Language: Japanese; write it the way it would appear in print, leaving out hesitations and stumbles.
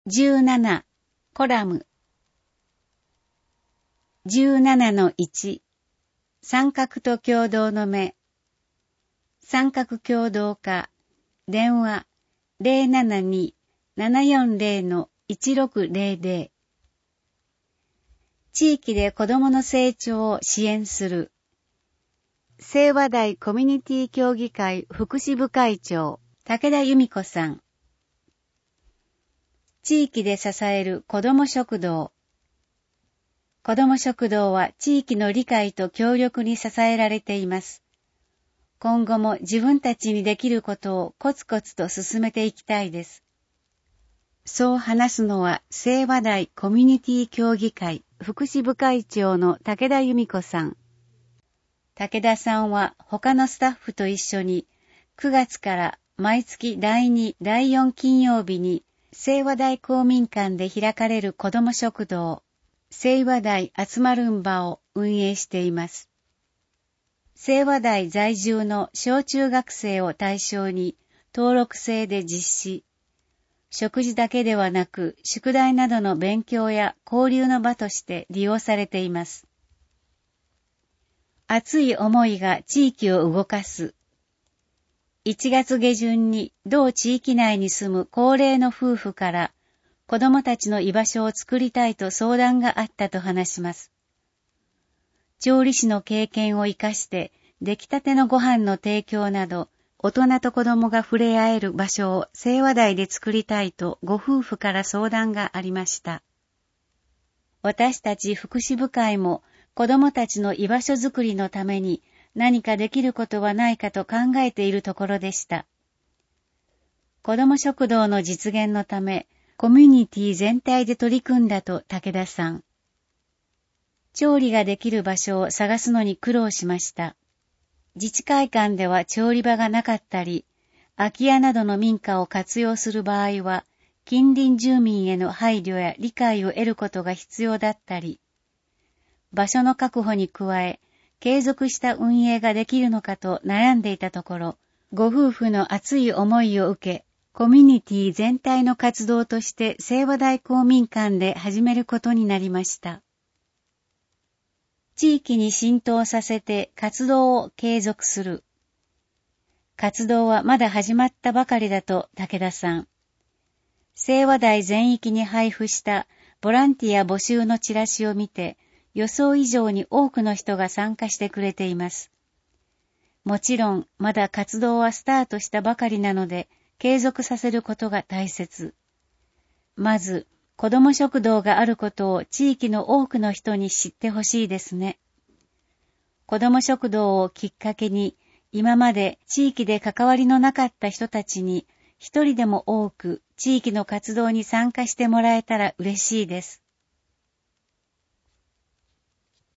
17コラム 17-1 三角と共同の目三角共同化電話 072-740-1600 地域で子どもの成長を支援する清和台コミュニティ協議会福祉部会長武田由美子さん。地域で支える子ども食堂。子ども食堂は地域の理解と協力に支えられています。今後も自分たちにできることをコツコツと進めていきたいです。そう話すのは清和台コミュニティ協議会福祉部会長の武田由美子さん。武田さんは他のスタッフと一緒に9月から毎月第2、第4金曜日に清和台公民館で開かれる子ども食堂、清和台集まるん場を運営しています。清和台在住の小中学生を対象に登録制で実施。食事だけではなく、宿題などの勉強や交流の場として利用されています。熱い思いが地域を動かす。1月下旬に同地域内に住む高齢の夫婦から子供たちの居場所を作りたいと相談があったと話します。調理師の経験を生かして出来たてのご飯の提供など大人と子供が触れ合える場所を清和台で作りたいとご夫婦から相談がありました。私たち福祉部会も子供たちの居場所づくりのために何かできることはないかと考えているところでした。子ども食堂の実現のため、コミュニティ全体で取り組んだと武田さん。調理ができる場所を探すのに苦労しました。自治会館では調理場がなかったり、空き家などの民家を活用する場合は、近隣住民への配慮や理解を得ることが必要だったり、場所の確保に加え、継続した運営ができるのかと悩んでいたところ、ご夫婦の熱い思いを受け、コミュニティ全体の活動として清和台公民館で始めることになりました。地域に浸透させて活動を継続する。活動はまだ始まったばかりだと武田さん。清和台全域に配布したボランティア募集のチラシを見て、予想以上に多くの人が参加してくれています。もちろん、まだ活動はスタートしたばかりなので、継続させることが大切。まず、子ども食堂があることを地域の多くの人に知ってほしいですね。子ども食堂をきっかけに、今まで地域で関わりのなかった人たちに、一人でも多く地域の活動に参加してもらえたら嬉しいです。